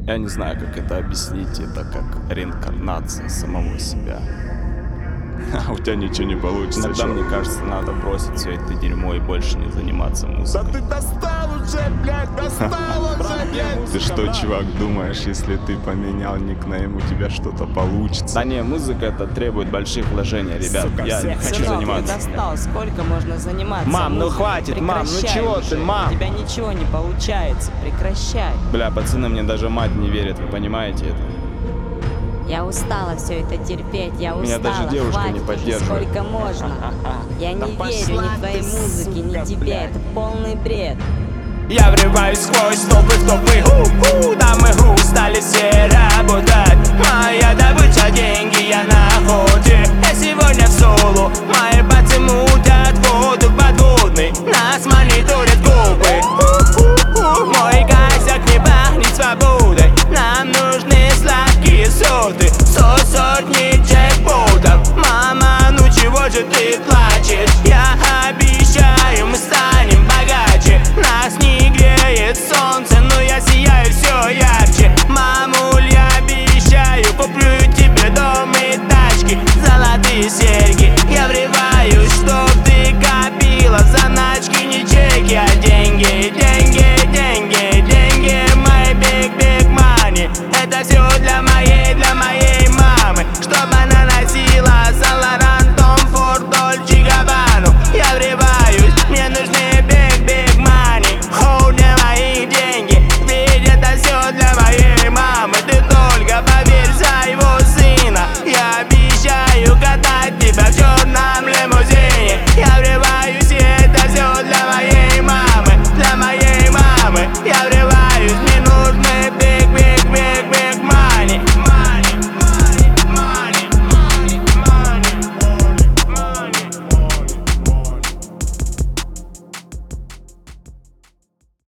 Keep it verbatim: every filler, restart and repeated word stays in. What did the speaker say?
Я не знаю, как это объяснить, это как реинкарнация самого себя. А у тебя ничего не получится. Иногда, чё? мне кажется, надо бросить все это дерьмо и больше не заниматься музыкой. Да ты достал уже, блядь, достал уже, блядь. Ты что, чувак, думаешь, если ты поменял никнейм, у тебя что-то получится? Да не, музыка это требует больших вложений, ребят. Сука, Я не хочу Сынок, заниматься. ты достал, сколько можно заниматься Мам, ну музыкой? хватит, мам, ну Прекращай чего уже. ты, мам? У тебя ничего не получается, прекращай. Бля, пацаны, мне даже мать не верит, вы понимаете это? Я устала все это терпеть, я устала. Меня даже девушка Хватит не уже, поддерживает. сколько можно? Я не Да верю пошла ни твоей ты, музыке, ни сука, тебе, блядь. это полный бред. Я врываюсь сквозь толпы в топы, ху-ху, там игру стали все работать. Моя добыча деньги, я на охоте. Я сегодня в соло, мои пальцы мутят воду под